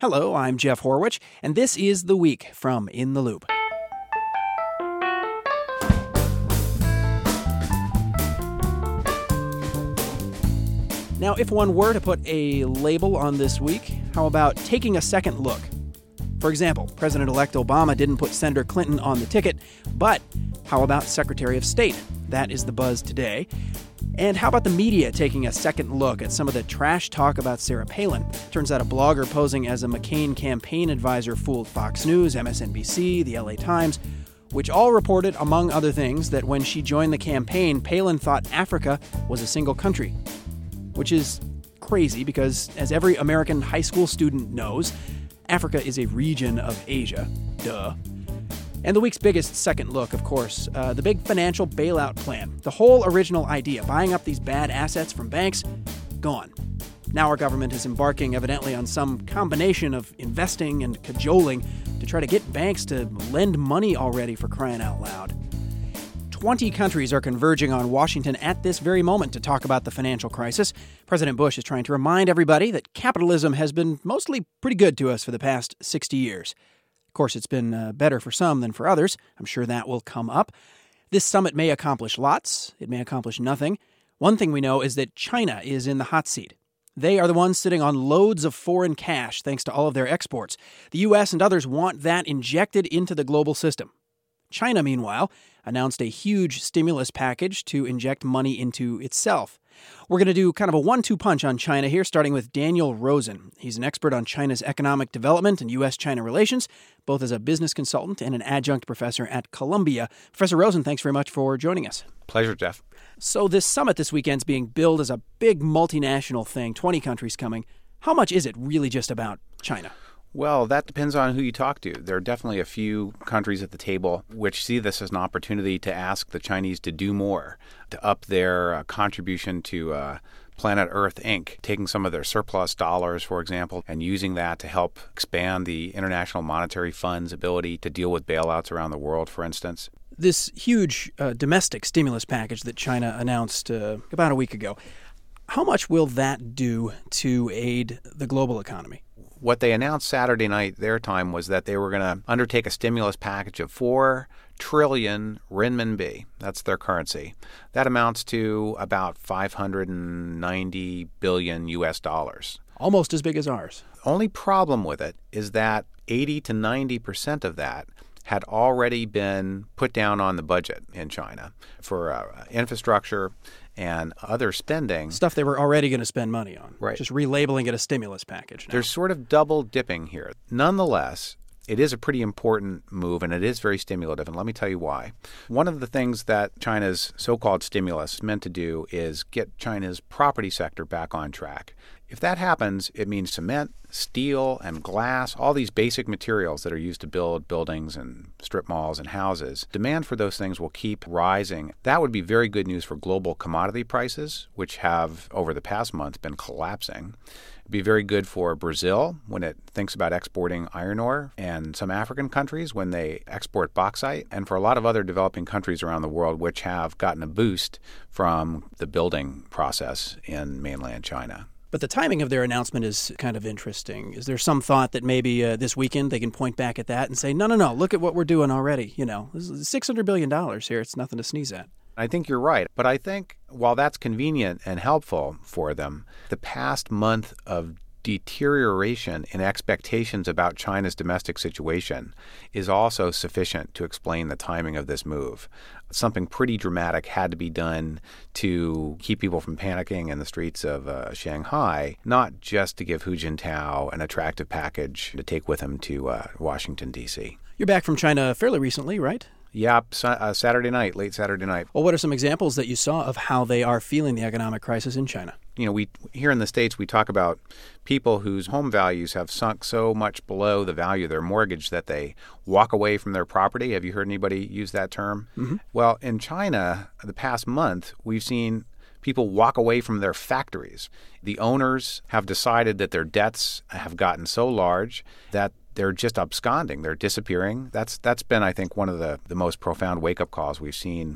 Hello, I'm Jeff Horwich, and this is The Week from In the Loop. Now, if one were to put a label on this week, how about taking a second look? For example, President-elect Obama didn't put Senator Clinton on the ticket, but how about Secretary of State? That is the buzz today. And how about the media taking a second look at some of the trash talk about Sarah Palin? Turns out a blogger posing as a McCain campaign advisor fooled Fox News, MSNBC, the LA Times, which all reported, among other things, that when she joined the campaign, Palin thought Africa was a single country. Which is crazy because, as every American high school student knows, Africa is a region of Asia. Duh. And the week's biggest second look, of course, the big financial bailout plan. The whole original idea, buying up these bad assets from banks, gone. Now our government is embarking, evidently, on some combination of investing and cajoling to try to get banks to lend money already, for crying out loud. 20 countries are converging on Washington at this very moment to talk about the financial crisis. President Bush is trying to remind everybody that capitalism has been mostly pretty good to us for the past 60 years. Of course, it's been better for some than for others. I'm sure that will come up. This summit may accomplish lots. It may accomplish nothing. One thing we know is that China is in the hot seat. They are the ones sitting on loads of foreign cash thanks to all of their exports. The U.S. and others want that injected into the global system. China, meanwhile, announced a huge stimulus package to inject money into itself. We're going to do kind of a 1-2 punch on China here, starting with Daniel Rosen. He's an expert on China's economic development and U.S.-China relations, both as a business consultant and an adjunct professor at Columbia. Professor Rosen, thanks very much for joining us. Pleasure, Jeff. So this summit this weekend's being billed as a big multinational thing, 20 countries coming. How much is it really just about China? Well, that depends on who you talk to. There are definitely a few countries at the table which see this as an opportunity to ask the Chinese to do more, to up their contribution to Planet Earth, Inc., taking some of their surplus dollars, for example, and using that to help expand the International Monetary Fund's ability to deal with bailouts around the world, for instance. This huge domestic stimulus package that China announced about a week ago, how much will that do to aid the global economy? What they announced Saturday night, their time, was that they were going to undertake a stimulus package of 4 trillion renminbi. That's their currency. That amounts to about 590 billion U.S. dollars. Almost as big as ours. Only problem with it is that 80 to 90% of that had already been put down on the budget in China for infrastructure and other spending. Stuff they were already going to spend money on. Right. Just relabeling it a stimulus package now. There's sort of double dipping here. Nonetheless, it is a pretty important move, and it is very stimulative, and let me tell you why. One of the things that China's so-called stimulus is meant to do is get China's property sector back on track. If that happens, it means cement, steel, and glass, all these basic materials that are used to build buildings and strip malls and houses. Demand for those things will keep rising. That would be very good news for global commodity prices, which have, over the past month, been collapsing. It'd be very good for Brazil when it thinks about exporting iron ore, and some African countries when they export bauxite, and for a lot of other developing countries around the world which have gotten a boost from the building process in mainland China. But the timing of their announcement is kind of interesting. Is there some thought that maybe this weekend they can point back at that and say, no, look at what we're doing already. You know, this is $600 billion here. It's nothing to sneeze at. I think you're right. But I think while that's convenient and helpful for them, the past month of deterioration in expectations about China's domestic situation is also sufficient to explain the timing of this move. Something pretty dramatic had to be done to keep people from panicking in the streets of Shanghai, not just to give Hu Jintao an attractive package to take with him to Washington, D.C. You're back from China fairly recently, right? Yeah, Saturday night, late Saturday night. Well, what are some examples that you saw of how they are feeling the economic crisis in China? You know, we here in the States, we talk about people whose home values have sunk so much below the value of their mortgage that they walk away from their property. Have you heard anybody use that term? Mm-hmm. Well, in China, the past month, we've seen people walk away from their factories. The owners have decided that their debts have gotten so large that they're just absconding. They're disappearing. That's been, I think, one of the most profound wake-up calls we've seen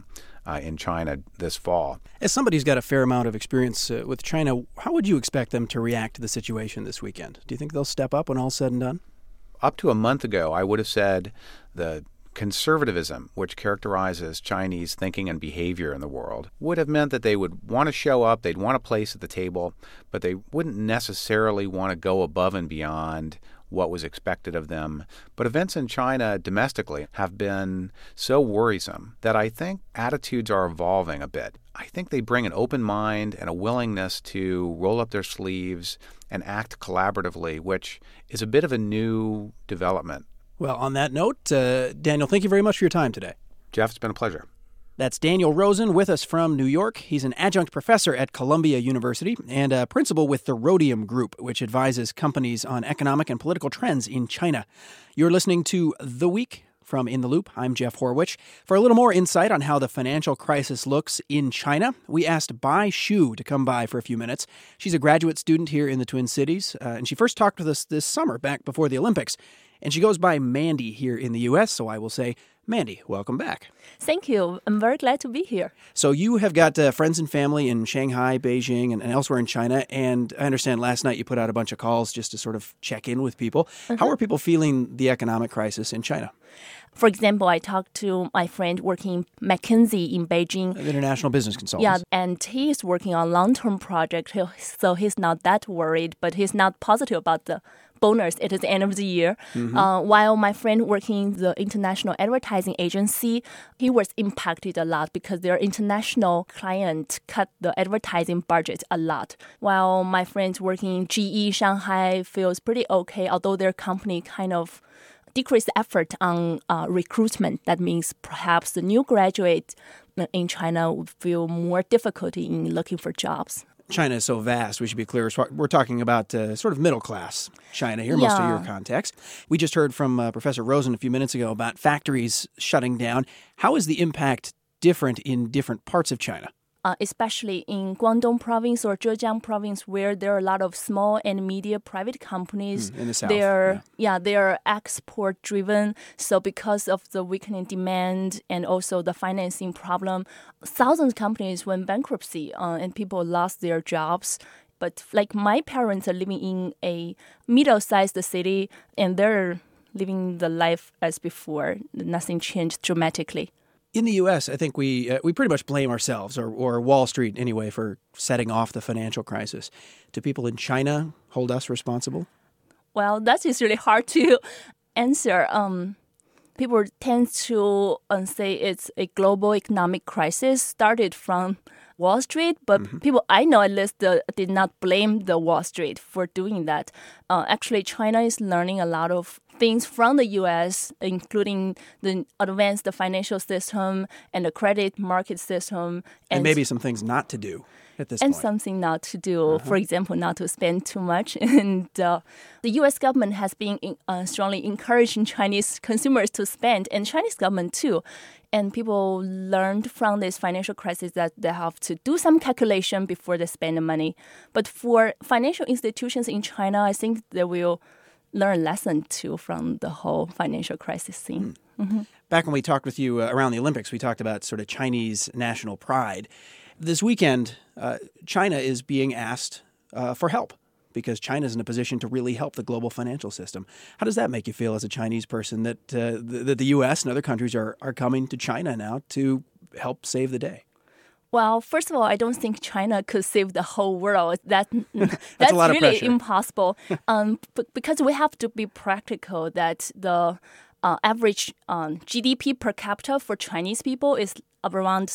in China this fall. As somebody who's got a fair amount of experience with China, how would you expect them to react to the situation this weekend? Do you think they'll step up when all's said and done? Up to a month ago, I would have said the conservatism, which characterizes Chinese thinking and behavior in the world, would have meant that they would want to show up, they'd want a place at the table, but they wouldn't necessarily want to go above and beyond what was expected of them. But events in China domestically have been so worrisome that I think attitudes are evolving a bit. I think they bring an open mind and a willingness to roll up their sleeves and act collaboratively, which is a bit of a new development. Well, on that note, Daniel, thank you very much for your time today. Jeff, it's been a pleasure. That's Daniel Rosen with us from New York. He's an adjunct professor at Columbia University and a principal with the Rhodium Group, which advises companies on economic and political trends in China. You're listening to The Week from In the Loop. I'm Jeff Horwich. For a little more insight on how the financial crisis looks in China, we asked Bai Xu to come by for a few minutes. She's a graduate student here in the Twin Cities, and she first talked with us this summer, back before the Olympics. And she goes by Mandy here in the U.S., so I will say, Mandy, welcome back. Thank you. I'm very glad to be here. So you have got friends and family in Shanghai, Beijing, and elsewhere in China, and I understand last night you put out a bunch of calls just to sort of check in with people. How are people feeling the economic crisis in China? For example, I talked to my friend working McKinsey in Beijing. International business consultant. Yeah, and he is working on long-term project, so he's not that worried, but he's not positive about the bonus at the end of the year. While my friend working in the international advertising agency, he was impacted a lot because their international client cut the advertising budget a lot. While my friend working in GE Shanghai feels pretty okay, although their company kind of decreased effort on recruitment. That means perhaps the new graduate in China would feel more difficulty in looking for jobs. China is so vast, we should be clear. We're talking about sort of middle-class China here, most of your context. We just heard from Professor Rosen a few minutes ago about factories shutting down. How is the impact different in different parts of China? Especially in Guangdong province or Zhejiang province, where there are a lot of small and medium private companies. In the south. They're export-driven. So because of the weakening demand and also the financing problem, thousands of companies went bankruptcy and people lost their jobs. But like my parents are living in a middle-sized city and they're living the life as before. Nothing changed dramatically. In the U.S., I think we pretty much blame ourselves, or Wall Street anyway, for setting off the financial crisis. Do people in China hold us responsible? Well, that is really hard to answer. People tend to say it's a global economic crisis started from Wall Street, but people I know at least did not blame the Wall Street for doing that. Actually, China is learning a lot of things from the U.S., including the advanced financial system and the credit market system. And maybe some things not to do at this and point. Something not to do, for example, not to spend too much. And the U.S. government has been strongly encouraging Chinese consumers to spend, and Chinese government too. And people learned from this financial crisis that they have to do some calculation before they spend the money. But for financial institutions in China, I think they will learn a lesson too from the whole financial crisis thing. Back when we talked with you around the Olympics, we talked about sort of Chinese national pride. This weekend, China is being asked for help because China is in a position to really help the global financial system. How does that make you feel as a Chinese person that the U.S. and other countries are coming to China now to help save the day? Well, first of all, I don't think China could save the whole world. That's a lot really of pressure. Impossible. Because we have to be practical that the average GDP per capita for Chinese people is around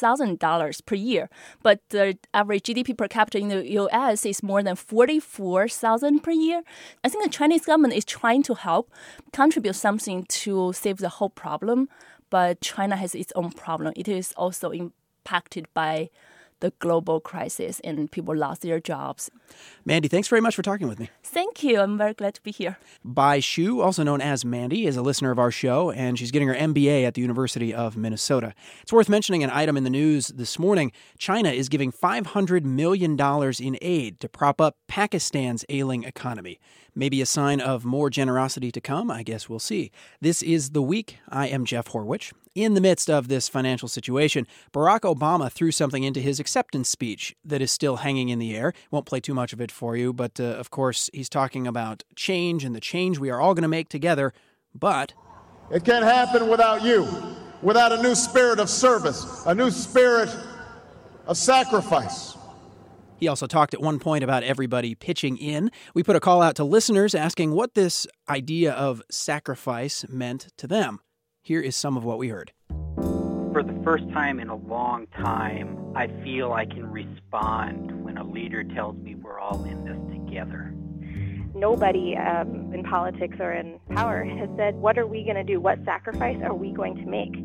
$3,000 per year. But the average GDP per capita in the U.S. is more than $44,000 per year. I think the Chinese government is trying to help contribute something to save the whole problem. But China has its own problem. It is also impacted by the global crisis and people lost their jobs. Mandy, thanks very much for talking with me. Thank you. I'm very glad to be here. Bai Xu, also known as Mandy, is a listener of our show, and she's getting her MBA at the University of Minnesota. It's worth mentioning an item in the news this morning. China is giving $500 million in aid to prop up Pakistan's ailing economy. Maybe a sign of more generosity to come? I guess we'll see. This is The Week. I am Jeff Horwich. In the midst of this financial situation, Barack Obama threw something into his acceptance speech that is still hanging in the air. Won't play too much of it for you, but of course, he's talking about change and the change we are all going to make together. But it can't happen without you, without a new spirit of service, a new spirit of sacrifice. He also talked at one point about everybody pitching in. We put a call out to listeners asking what this idea of sacrifice meant to them. Here is some of what we heard. For the first time in a long time, I feel I can respond when a leader tells me we're all in this together. Nobody in politics or in power has said, what are we going to do? What sacrifice are we going to make?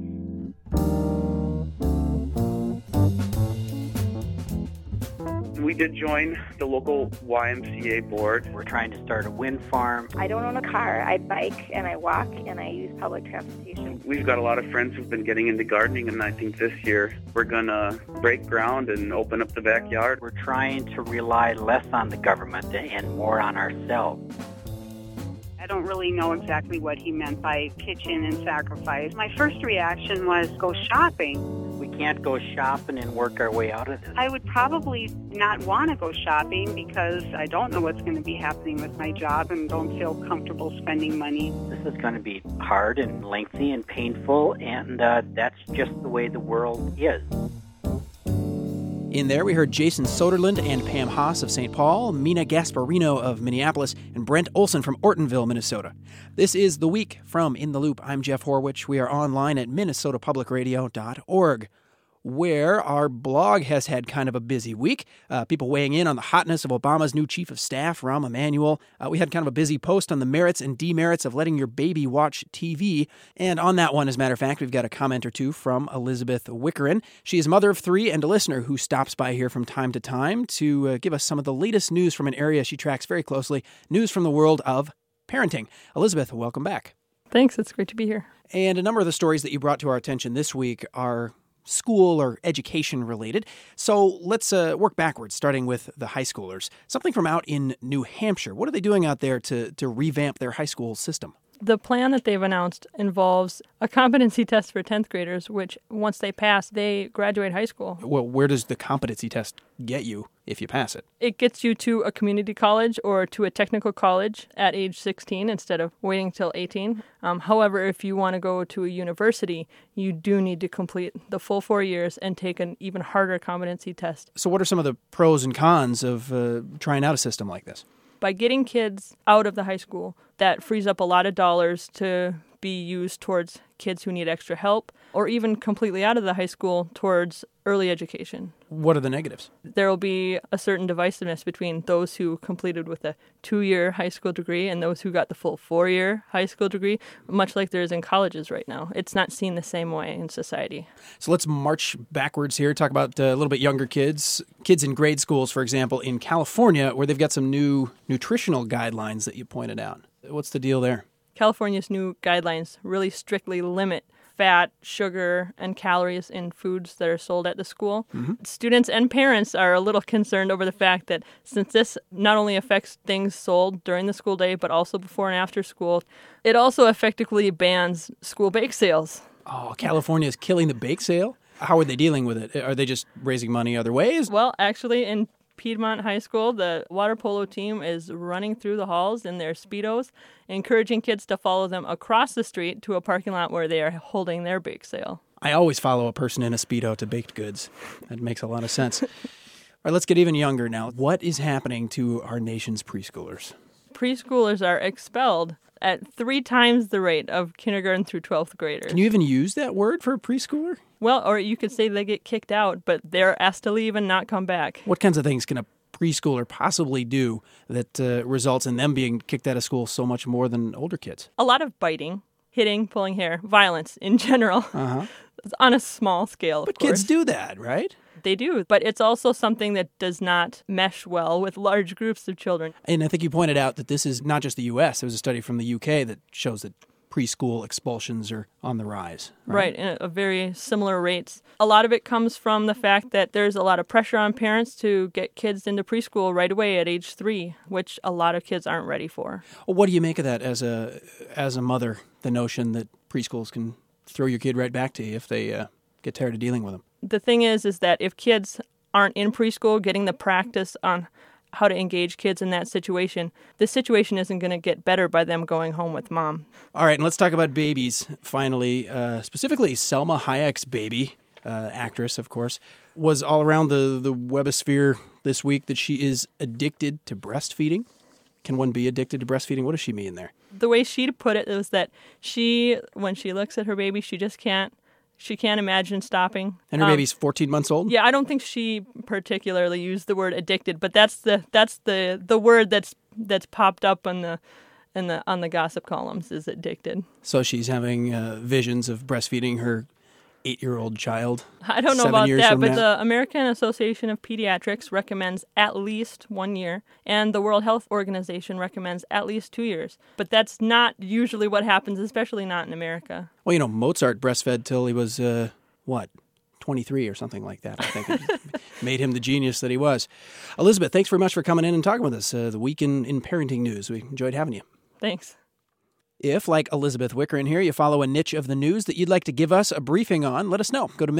We did join the local YMCA board. We're trying to start a wind farm. I don't own a car. I bike and I walk and I use public transportation. We've got a lot of friends who've been getting into gardening, and I think this year we're going to break ground and open up the backyard. We're trying to rely less on the government and more on ourselves. I don't really know exactly what he meant by pitch in and sacrifice. My first reaction was go shopping. We can't go shopping and work our way out of this. I would probably not want to go shopping because I don't know what's going to be happening with my job and don't feel comfortable spending money. This is going to be hard and lengthy and painful, and that's just the way the world is. In there, we heard Jason Soderlund and Pam Haas of St. Paul, Mina Gasparino of Minneapolis, and Brent Olson from Ortonville, Minnesota. This is The Week from In the Loop. I'm Jeff Horwich. We are online at minnesotapublicradio.org, where our blog has had kind of a busy week. People weighing in on the hotness of Obama's new chief of staff, Rahm Emanuel. We had kind of a busy post on the merits and demerits of letting your baby watch TV. And on that one, as a matter of fact, we've got a comment or two from Elizabeth Wickerin. She is a mother of three and a listener who stops by here from time to time to give us some of the latest news from an area she tracks very closely, news from the world of parenting. Elizabeth, welcome back. Thanks. It's great to be here. And a number of the stories that you brought to our attention this week are school or education related. So let's work backwards, starting with the high schoolers. Something from out in New Hampshire. What are they doing out there to revamp their high school system? The plan that they've announced involves a competency test for 10th graders, which once they pass, they graduate high school. Well, where does the competency test get you if you pass it? It gets you to a community college or to a technical college at age 16 instead of waiting till 18. However, if you want to go to a university, you do need to complete the full 4 years and take an even harder competency test. So what are some of the pros and cons of trying out a system like this? By getting kids out of the high school, that frees up a lot of dollars to be used towards kids who need extra help, or even completely out of the high school towards early education. What are the negatives? There will be a certain divisiveness between those who completed with a 2-year high school degree and those who got the full 4-year high school degree, much like there is in colleges right now. It's not seen the same way in society. So let's march backwards here, talk about a little bit younger kids in grade schools, for example, in California, where they've got some new nutritional guidelines that you pointed out. What's the deal there? California's new guidelines really strictly limit fat, sugar, and calories in foods that are sold at the school. Mm-hmm. Students and parents are a little concerned over the fact that since this not only affects things sold during the school day, but also before and after school, it also effectively bans school bake sales. Oh, California is killing the bake sale? How are they dealing with it? Are they just raising money other ways? Well, actually, in Piedmont High School, the water polo team is running through the halls in their Speedos, encouraging kids to follow them across the street to a parking lot where they are holding their bake sale. I always follow a person in a Speedo to baked goods. That makes a lot of sense. All right, let's get even younger now. What is happening to our nation's preschoolers? Preschoolers are expelled at 3 times the rate of kindergarten through 12th graders. Can you even use that word for a preschooler? Well, or you could say they get kicked out, but they're asked to leave and not come back. What kinds of things can a preschooler possibly do that results in them being kicked out of school so much more than older kids? A lot of biting, hitting, pulling hair, violence in general. Uh-huh. On a small scale, But kids do that, right? They do, but it's also something that does not mesh well with large groups of children. And I think you pointed out that this is not just the U.S. There was a study from the UK that shows that preschool expulsions are on the rise. Right, at very similar rates. A lot of it comes from the fact that there's a lot of pressure on parents to get kids into preschool right away at age 3, which a lot of kids aren't ready for. Well, what do you make of that as a mother, the notion that preschools can throw your kid right back to you if they get tired of dealing with them. The thing is that if kids aren't in preschool getting the practice on how to engage kids in that situation, the situation isn't going to get better by them going home with mom. All right, and let's talk about babies, finally. Specifically, Selma Hayek's baby, actress, of course, was all around the webosphere this week that she is addicted to breastfeeding. Can one be addicted to breastfeeding? What does she mean there? The way she put it was that when she looks at her baby, she can't imagine stopping. And her baby's 14 months old? Yeah, I don't think she particularly used the word addicted, but that's the word that's popped up on the gossip columns is addicted. So she's having visions of breastfeeding her 8-year-old child. I don't know about that, but the American Association of Pediatrics recommends at least 1 year, and the World Health Organization recommends at least 2 years. But that's not usually what happens, especially not in America. Well, Mozart breastfed till he was, 23 or something like that. I think it made him the genius that he was. Elizabeth, thanks very much for coming in and talking with us. The Week in Parenting News. We enjoyed having you. Thanks. If, like Elizabeth Wicker in here, you follow a niche of the news that you'd like to give us a briefing on, let us know. Go to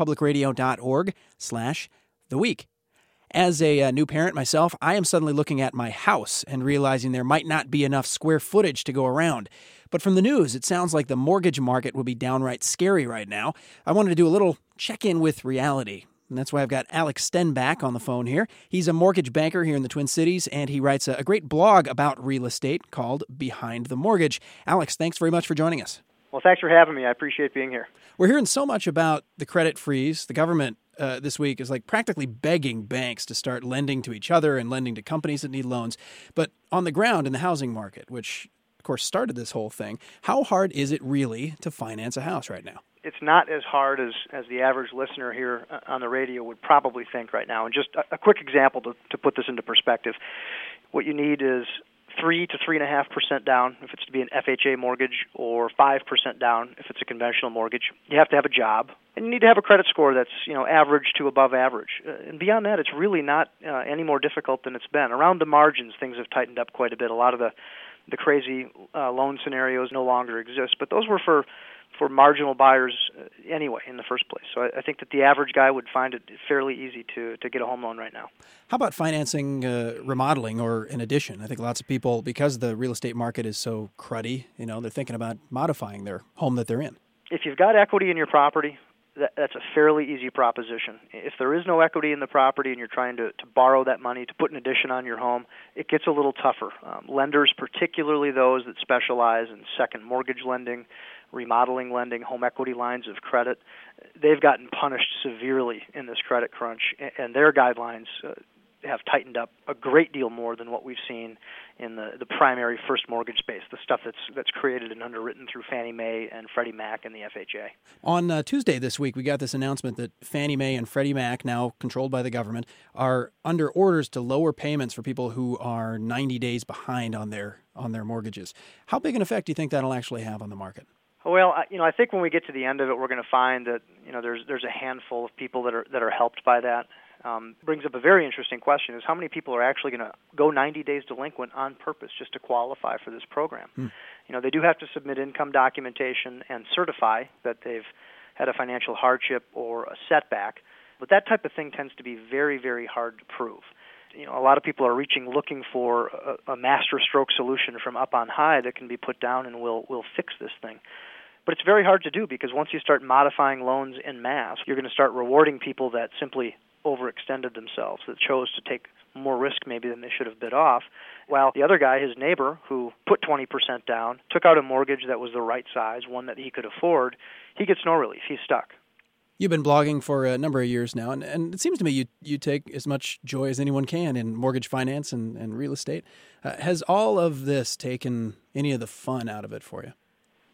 minnesotapublicradio.org/theweek. As a new parent myself, I am suddenly looking at my house and realizing there might not be enough square footage to go around. But from the news, it sounds like the mortgage market will be downright scary right now. I wanted to do a little check-in with reality. And that's why I've got Alex Stenback on the phone here. He's a mortgage banker here in the Twin Cities, and he writes a great blog about real estate called Behind the Mortgage. Alex, thanks very much for joining us. Well, thanks for having me. I appreciate being here. We're hearing so much about the credit freeze. The government this week is like practically begging banks to start lending to each other and lending to companies that need loans. But on the ground in the housing market, which, of course, started this whole thing, how hard is it really to finance a house right now? It's not as hard as the average listener here on the radio would probably think right now. And just a quick example to put this into perspective. What you need is 3 to 3.5% down if it's to be an FHA mortgage, or 5% down if it's a conventional mortgage. You have to have a job, and you need to have a credit score that's average to above average. And beyond that, it's really not any more difficult than it's been. Around the margins, things have tightened up quite a bit. A lot of the crazy loan scenarios no longer exist, but those were for marginal buyers anyway in the first place. So I think that the average guy would find it fairly easy to get a home loan right now. How about financing remodeling or an addition? I think lots of people, because the real estate market is so cruddy, they're thinking about modifying their home that they're in. If you've got equity in your property, that's a fairly easy proposition. If there is no equity in the property and you're trying to borrow that money to put an addition on your home, it gets a little tougher. Lenders, particularly those that specialize in second mortgage lending, remodeling lending, home equity lines of credit, they've gotten punished severely in this credit crunch, and their guidelines have tightened up a great deal more than what we've seen in the primary first mortgage space, the stuff that's created and underwritten through Fannie Mae and Freddie Mac and the FHA. On Tuesday this week, we got this announcement that Fannie Mae and Freddie Mac, now controlled by the government, are under orders to lower payments for people who are 90 days behind on their mortgages. How big an effect do you think that'll actually have on the market? Well, I think when we get to the end of it, we're going to find that there's a handful of people that are helped by that. Brings up a very interesting question: is how many people are actually going to go 90 days delinquent on purpose just to qualify for this program? They do have to submit income documentation and certify that they've had a financial hardship or a setback, but that type of thing tends to be very, very hard to prove. A lot of people are looking for a master stroke solution from up on high that can be put down and will fix this thing. But it's very hard to do, because once you start modifying loans en masse, you're going to start rewarding people that simply overextended themselves, that chose to take more risk maybe than they should have bid off, while the other guy, his neighbor, who put 20% down, took out a mortgage that was the right size, one that he could afford, he gets no relief. He's stuck. You've been blogging for a number of years now, and it seems to me you take as much joy as anyone can in mortgage finance and real estate. Has all of this taken any of the fun out of it for you?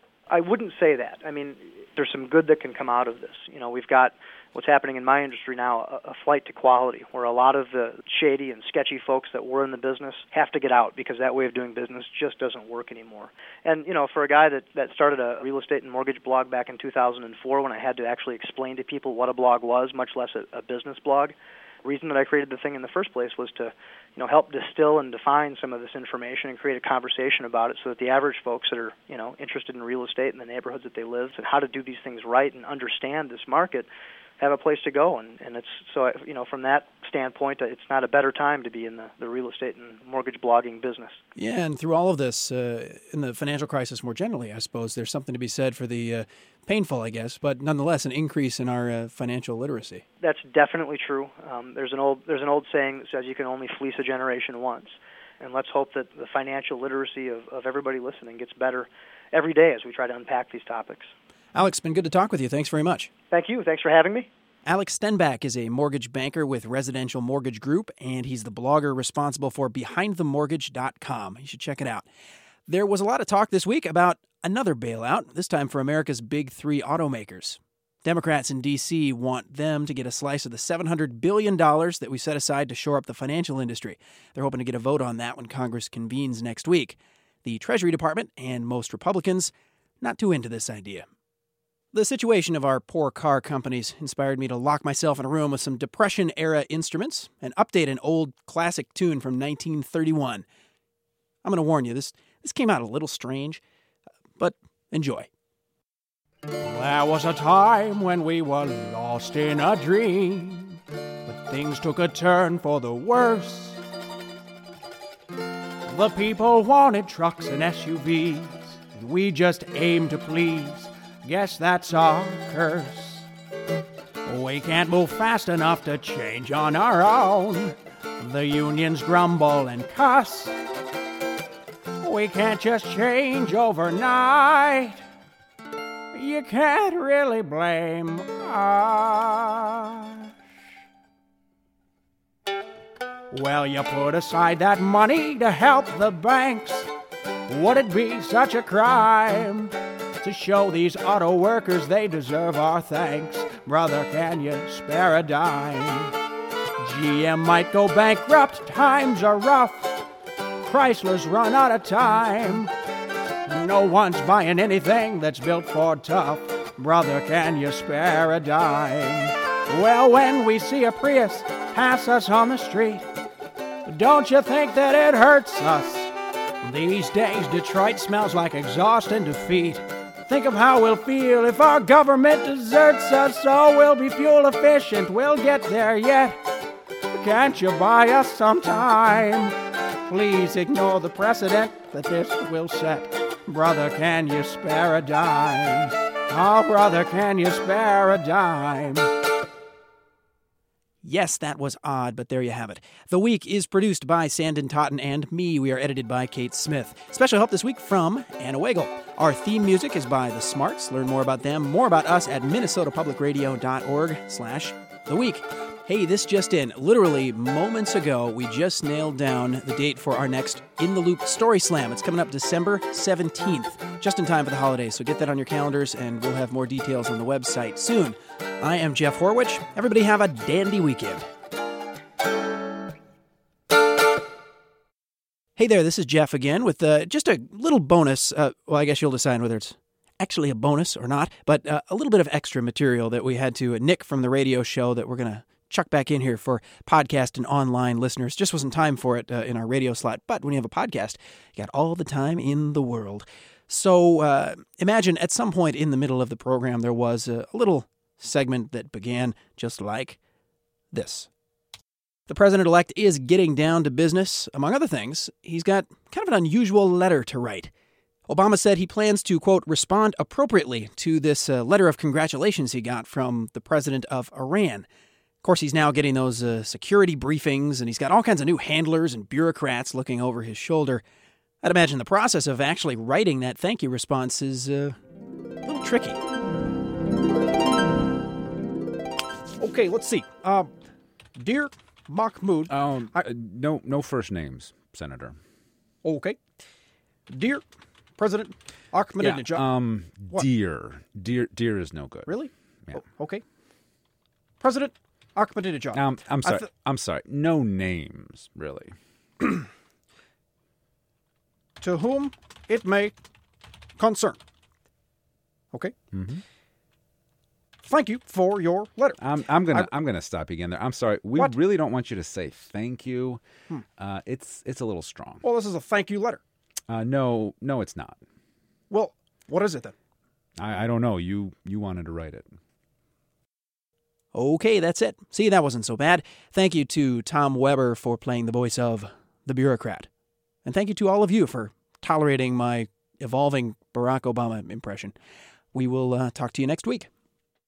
I wouldn't say that. I mean, there's some good that can come out of this. We've got what's happening in my industry now, a flight to quality, where a lot of the shady and sketchy folks that were in the business have to get out, because that way of doing business just doesn't work anymore. And, for a guy that started a real estate and mortgage blog back in 2004, when I had to actually explain to people what a blog was, much less a business blog, reason that I created the thing in the first place was to, help distill and define some of this information and create a conversation about it so that the average folks that are, interested in real estate in the neighborhoods that they live and how to do these things right and understand this market have a place to go. And it's so, from that standpoint, it's not a better time to be in the real estate and mortgage blogging business. Yeah, and through all of this, in the financial crisis more generally, I suppose, there's something to be said for the painful, I guess, but nonetheless an increase in our financial literacy. That's definitely true. There's an old saying that says you can only fleece a generation once. And let's hope that the financial literacy of everybody listening gets better every day as we try to unpack these topics. Alex, it's been good to talk with you. Thanks very much. Thank you. Thanks for having me. Alex Stenback is a mortgage banker with Residential Mortgage Group, and he's the blogger responsible for BehindTheMortgage.com. You should check it out. There was a lot of talk this week about another bailout, this time for America's big three automakers. Democrats in D.C. want them to get a slice of the $700 billion that we set aside to shore up the financial industry. They're hoping to get a vote on that when Congress convenes next week. The Treasury Department and most Republicans not too into this idea. The situation of our poor car companies inspired me to lock myself in a room with some Depression-era instruments and update an old classic tune from 1931. I'm going to warn you, this came out a little strange, but enjoy. There was a time when we were lost in a dream, but things took a turn for the worse. The people wanted trucks and SUVs, and we just aimed to please. Guess that's our curse. We can't move fast enough to change on our own. The unions grumble and cuss. We can't just change overnight. You can't really blame us. Well, you put aside that money to help the banks. Would it be such a crime to show these auto workers they deserve our thanks? Brother, can you spare a dime? GM might go bankrupt, times are rough. Chrysler's run out of time. No one's buying anything that's built for tough. Brother, can you spare a dime? Well, when we see a Prius pass us on the street, don't you think that it hurts us? These days, Detroit smells like exhaust and defeat. Think of how we'll feel if our government deserts us. So we'll be fuel efficient, we'll get there yet. Can't you buy us some time? Please ignore the precedent that this will set. Brother, can you spare a dime? Oh, brother, can you spare a dime? Yes, that was odd, but there you have it. The Week is produced by Sandon Totten and me. We are edited by Kate Smith. Special help this week from Anna Wagle. Our theme music is by The Smarts. Learn more about them, more about us at minnesotapublicradio.org/The Week. Hey, this just in. Literally moments ago, we just nailed down the date for our next In the Loop Story Slam. It's coming up December 17th, just in time for the holidays. So get that on your calendars, and we'll have more details on the website soon. I am Jeff Horwich. Everybody have a dandy weekend. Hey there, this is Jeff again with just a little bonus. Well, I guess you'll decide whether it's actually a bonus or not, but a little bit of extra material that we had to nick from the radio show that we're going to chuck back in here for podcast and online listeners. Just wasn't time for it in our radio slot, but when you have a podcast, you got all the time in the world. So imagine at some point in the middle of the program there was a little segment that began just like this. The president-elect is getting down to business. Among other things, he's got kind of an unusual letter to write. Obama said he plans to, quote, respond appropriately to this letter of congratulations he got from the president of Iran. Of course, he's now getting those security briefings, and he's got all kinds of new handlers and bureaucrats looking over his shoulder. I'd imagine the process of actually writing that thank you response is a little tricky. Okay, let's see. Dear Mahmoud. No first names, Senator. Okay. Dear President Ahmadinejad. Dear is no good. Really? Yeah. Okay. President Ahmadinejad. I'm sorry. No names, really. To whom it may concern. Okay. Mm-hmm. thank you for your letter. I'm gonna stop you again there. I'm sorry. We What? really don't want you to say thank you. It's a little strong. Well, this is a thank you letter. No, it's not. Well, what is it then? I don't know. You wanted to write it. Okay, that's it. See, that wasn't so bad. Thank you to Tom Weber for playing the voice of the bureaucrat. And thank you to all of you for tolerating my evolving Barack Obama impression. We will talk to you next week.